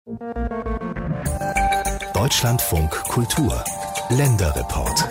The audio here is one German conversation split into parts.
Deutschlandfunk Kultur Länderreport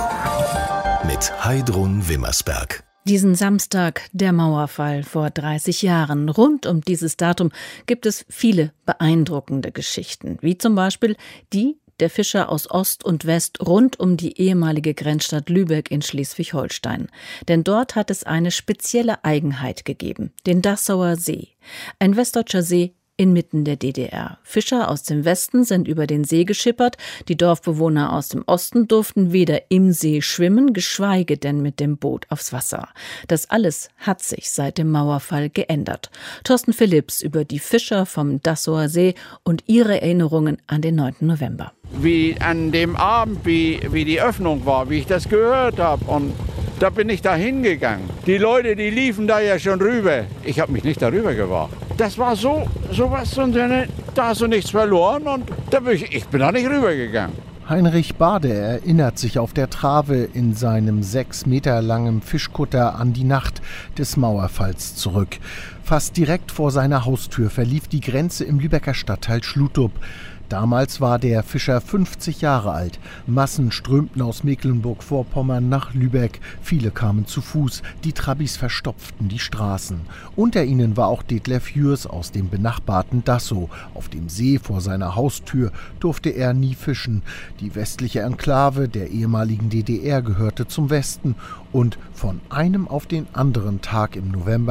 mit Heidrun Wimmersberg. Diesen Samstag, der Mauerfall vor 30 Jahren. Rund um dieses Datum gibt es viele beeindruckende Geschichten, wie zum Beispiel die der Fischer aus Ost und West rund um die ehemalige Grenzstadt Lübeck in Schleswig-Holstein. Denn dort hat es eine spezielle Eigenheit gegeben, den Dassauer See. Ein westdeutscher See inmitten der DDR. Fischer aus dem Westen sind über den See geschippert. Die Dorfbewohner aus dem Osten durften weder im See schwimmen, geschweige denn mit dem Boot aufs Wasser. Das alles hat sich seit dem Mauerfall geändert. Thorsten Philipps über die Fischer vom Dassauer See und ihre Erinnerungen an den 9. November. Wie an dem Abend, wie die Öffnung war, wie ich das gehört habe, und da bin ich da hingegangen. Die Leute, die liefen da ja schon rüber. Ich habe mich nicht darüber gewagt. Das war sowas, und da hast du nichts verloren, und ich bin da nicht rübergegangen. Heinrich Bade erinnert sich auf der Trave in seinem 6 Meter langen Fischkutter an die Nacht des Mauerfalls zurück. Fast direkt vor seiner Haustür verlief die Grenze im Lübecker Stadtteil Schlutup. Damals war der Fischer 50 Jahre alt. Massen strömten aus Mecklenburg-Vorpommern nach Lübeck. Viele kamen zu Fuß. Die Trabis verstopften die Straßen. Unter ihnen war auch Detlef Jürs aus dem benachbarten Dassow. Auf dem See vor seiner Haustür durfte er nie fischen. Die westliche Enklave der ehemaligen DDR gehörte zum Westen. Und von einem auf den anderen Tag im November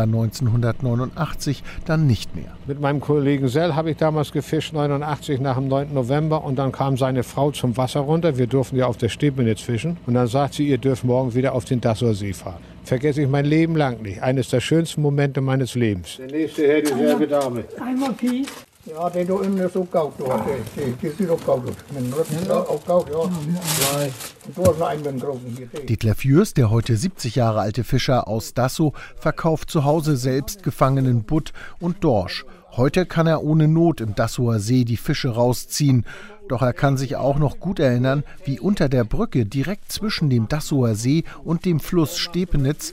1989 dann nicht mehr. Mit meinem Kollegen Sell habe ich damals gefischt, 89 nach dem 9. November. Und dann kam seine Frau zum Wasser runter. Wir durften ja auf der Stepenitz fischen. Und dann sagt sie, ihr dürft morgen wieder auf den Dassauer See fahren. Vergesse ich mein Leben lang nicht. Eines der schönsten Momente meines Lebens. Der nächste Herr, dieselbe Dame. Einmal Pies. Ja, der da immer so gaut, der sieht auch gaut aus. Mit dem Rücken auch gaut, ja. Nein. Und du hast noch einen mit dem großen hier. Detlef Jürs, der heute 70 Jahre alte Fischer aus Dassow, verkauft zu Hause selbst gefangenen Butt und Dorsch. Heute kann er ohne Not im Dassauer See die Fische rausziehen. Doch er kann sich auch noch gut erinnern, wie unter der Brücke direkt zwischen dem Dassauer See und dem Fluss Stepenitz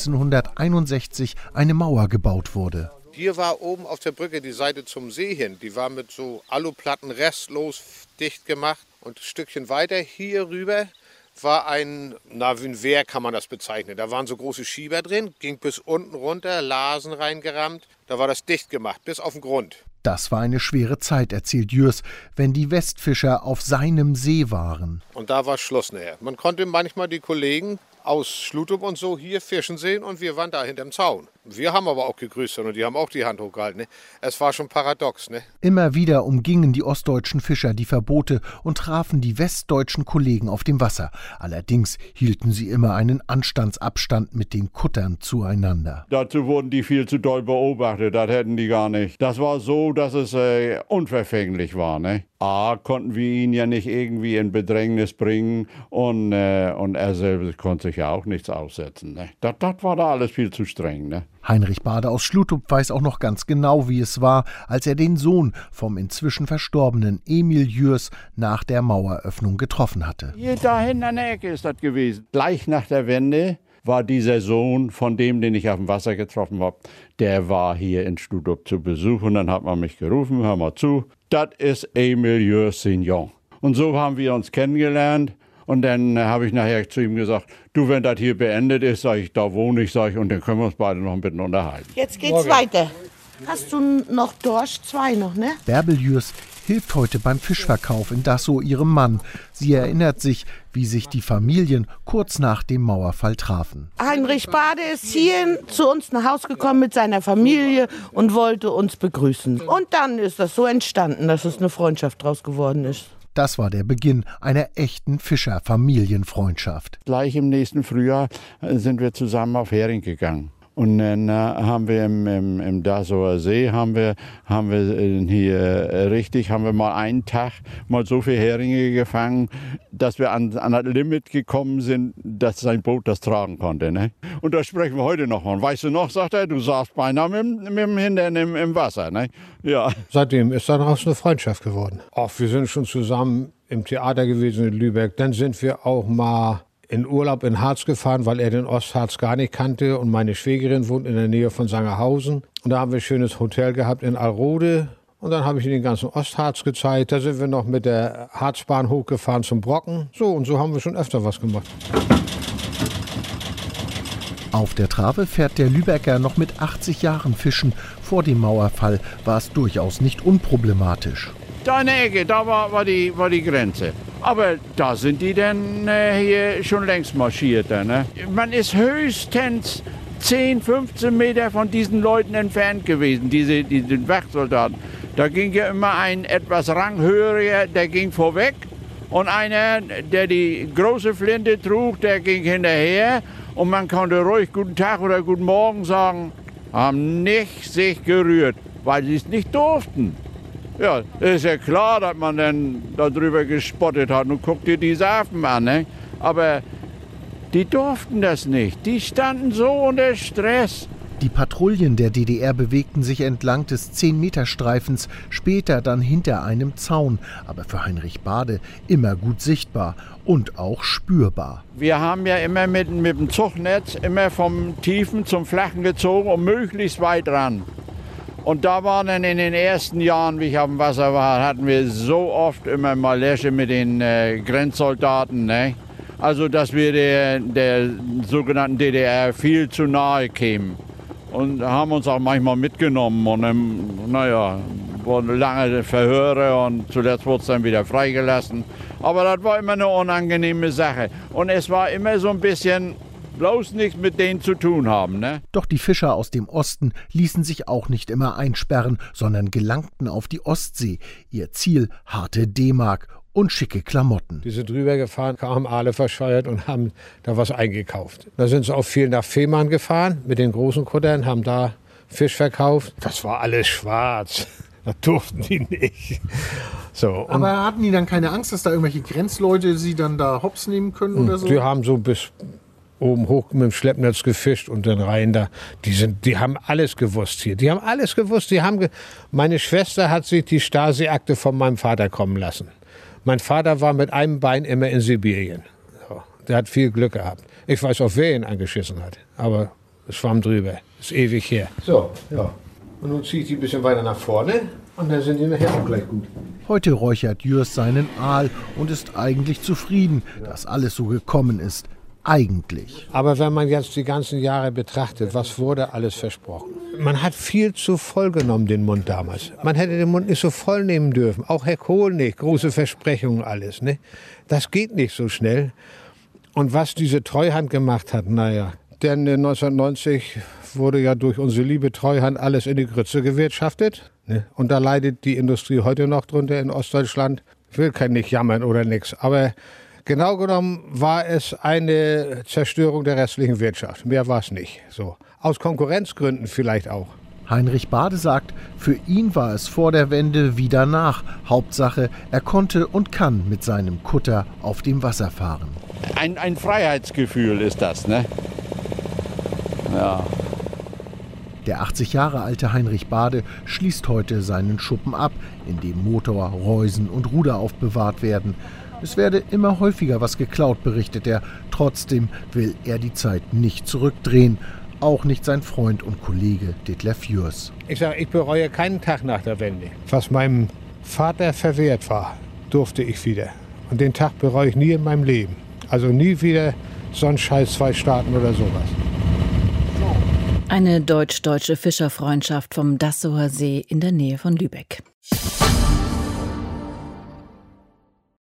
1961 eine Mauer gebaut wurde. Hier war oben auf der Brücke die Seite zum See hin. Die war mit so Aluplatten restlos dicht gemacht. Und ein Stückchen weiter hier rüber war wie ein Wehr kann man das bezeichnen. Da waren so große Schieber drin, ging bis unten runter, Lasen reingerammt. Da war das dicht gemacht, bis auf den Grund. Das war eine schwere Zeit, erzählt Jürs, wenn die Westfischer auf seinem See waren. Und da war Schluss nachher. Man konnte manchmal die Kollegen aus Schlutup und so hier fischen sehen, und wir waren da hinterm Zaun. Wir haben aber auch gegrüßt und die haben auch die Hand hochgehalten. Ne? Es war schon paradox. Ne? Immer wieder umgingen die ostdeutschen Fischer die Verbote und trafen die westdeutschen Kollegen auf dem Wasser. Allerdings hielten sie immer einen Anstandsabstand mit den Kuttern zueinander. Dazu wurden die viel zu doll beobachtet, das hätten die gar nicht. Das war so, dass es unverfänglich war. Ne? Konnten wir ihn ja nicht irgendwie in Bedrängnis bringen, und er selbst konnte sich ja auch nichts aussetzen. Ne? Das war da alles viel zu streng. Ne? Heinrich Bade aus Schlutup weiß auch noch ganz genau, wie es war, als er den Sohn vom inzwischen verstorbenen Emil Jürs nach der Maueröffnung getroffen hatte. Hier dahin an der Ecke ist das gewesen. Gleich nach der Wende war dieser Sohn von dem, den ich auf dem Wasser getroffen habe, der war hier in Schlutup zu Besuch, und dann hat man mich gerufen, hör mal zu, das ist Emil Jürs Signon. Und so haben wir uns kennengelernt. Und dann habe ich nachher zu ihm gesagt, du, wenn das hier beendet ist, sage ich, da wohne ich, sage ich, und dann können wir uns beide noch ein bisschen unterhalten. Jetzt geht's weiter. Hast du noch Dorsch? 2 noch, ne? Bärbel Jürs hilft heute beim Fischverkauf in Dassow ihrem Mann. Sie erinnert sich, wie sich die Familien kurz nach dem Mauerfall trafen. Heinrich Bade ist hier zu uns nach Hause gekommen mit seiner Familie und wollte uns begrüßen. Und dann ist das so entstanden, dass es eine Freundschaft draus geworden ist. Das war der Beginn einer echten Fischer-Familienfreundschaft. Gleich im nächsten Frühjahr sind wir zusammen auf Hering gegangen. Und dann haben wir im Dassauer See haben wir mal einen Tag mal so viele Heringe gefangen, dass wir an das Limit gekommen sind, dass sein Boot das tragen konnte. Ne? Und da sprechen wir heute noch mal. Weißt du noch, sagt er, du saßt beinahe mit dem Hintern im Wasser. Ne? Ja. Seitdem ist daraus eine Freundschaft geworden. Auch wir sind schon zusammen im Theater gewesen in Lübeck. Dann sind wir auch mal in Urlaub in Harz gefahren, weil er den Ostharz gar nicht kannte, und meine Schwägerin wohnt in der Nähe von Sangerhausen. Und da haben wir ein schönes Hotel gehabt in Alrode, Und dann habe ich Ihnen den ganzen Ostharz gezeigt. Da sind wir noch mit der Harzbahn hochgefahren zum Brocken. So, und so haben wir schon öfter was gemacht. Auf der Trave fährt der Lübecker noch mit 80 Jahren fischen. Vor dem Mauerfall war es durchaus nicht unproblematisch. Da in der Ecke, da war die Grenze. Aber da sind die dann hier schon längst marschiert. Ne? Man ist höchstens 10, 15 Meter von diesen Leuten entfernt gewesen, diesen Wachsoldaten. Da ging ja immer ein etwas ranghöheriger, der ging vorweg. Und einer, der die große Flinte trug, der ging hinterher. Und man konnte ruhig guten Tag oder guten Morgen sagen, haben nicht sich gerührt, weil sie es nicht durften. Ja, ist ja klar, dass man dann darüber gespottet hat. Und guck dir die Safen an, ne? Aber die durften das nicht. Die standen so unter Stress. Die Patrouillen der DDR bewegten sich entlang des 10-Meter-Streifens, später dann hinter einem Zaun, aber für Heinrich Bade immer gut sichtbar und auch spürbar. Wir haben ja immer mit dem Zugnetz immer vom Tiefen zum Flachen gezogen und möglichst weit ran. Und da waren dann in den ersten Jahren, wie ich auf dem Wasser war, hatten wir so oft immer mal Läsche mit den Grenzsoldaten, ne? Also dass wir der sogenannten DDR viel zu nahe kämen. Und haben uns auch manchmal mitgenommen und wurden lange Verhöre und zuletzt wurde es dann wieder freigelassen. Aber das war immer eine unangenehme Sache. Und es war immer so ein bisschen bloß nichts mit denen zu tun haben. Ne? Doch die Fischer aus dem Osten ließen sich auch nicht immer einsperren, sondern gelangten auf die Ostsee. Ihr Ziel harte D-Mark und schicke Klamotten. Die sind drüber gefahren, kamen alle verscheuert und haben da was eingekauft. Da sind sie auch viel nach Fehmarn gefahren mit den großen Kuttern, haben da Fisch verkauft. Das war alles schwarz. Das durften die nicht. So, aber hatten die dann keine Angst, dass da irgendwelche Grenzleute sie dann da hops nehmen können oder so? Die haben so bis oben hoch mit dem Schleppnetz gefischt und dann rein da. Die haben alles gewusst hier. Die haben alles gewusst. Meine Schwester hat sich die Stasi-Akte von meinem Vater kommen lassen. Mein Vater war mit einem Bein immer in Sibirien. So, der hat viel Glück gehabt. Ich weiß auch, wer ihn angeschissen hat. Aber es schwamm drüber. Ist ewig her. So, ja. Und nun ziehe ich die ein bisschen weiter nach vorne. Und dann sind die nachher auch gleich gut. Heute räuchert Jürs seinen Aal und ist eigentlich zufrieden, dass alles so gekommen ist. Eigentlich. Aber wenn man jetzt die ganzen Jahre betrachtet, was wurde alles versprochen? Man hat viel zu voll genommen, den Mund damals. Man hätte den Mund nicht so voll nehmen dürfen. Auch Herr Kohl nicht. Große Versprechungen, alles. Ne? Das geht nicht so schnell. Und was diese Treuhand gemacht hat, naja. Denn 1990 wurde ja durch unsere liebe Treuhand alles in die Grütze gewirtschaftet. Ne? Und da leidet die Industrie heute noch drunter in Ostdeutschland. Ich will nicht jammern oder nichts, aber genau genommen war es eine Zerstörung der restlichen Wirtschaft. Mehr war es nicht. So. Aus Konkurrenzgründen vielleicht auch. Heinrich Bade sagt, für ihn war es vor der Wende wie danach. Hauptsache, er konnte und kann mit seinem Kutter auf dem Wasser fahren. Ein Freiheitsgefühl ist das, ne? Ja. Der 80 Jahre alte Heinrich Bade schließt heute seinen Schuppen ab, in dem Motor, Reusen und Ruder aufbewahrt werden. Es werde immer häufiger was geklaut, berichtet er. Trotzdem will er die Zeit nicht zurückdrehen. Auch nicht sein Freund und Kollege Detlef Jürs. Ich sage, ich bereue keinen Tag nach der Wende. Was meinem Vater verwehrt war, durfte ich wieder. Und den Tag bereue ich nie in meinem Leben. Also nie wieder so ein Scheiß 2 Staaten oder sowas. Eine deutsch-deutsche Fischerfreundschaft vom Dassower See in der Nähe von Lübeck.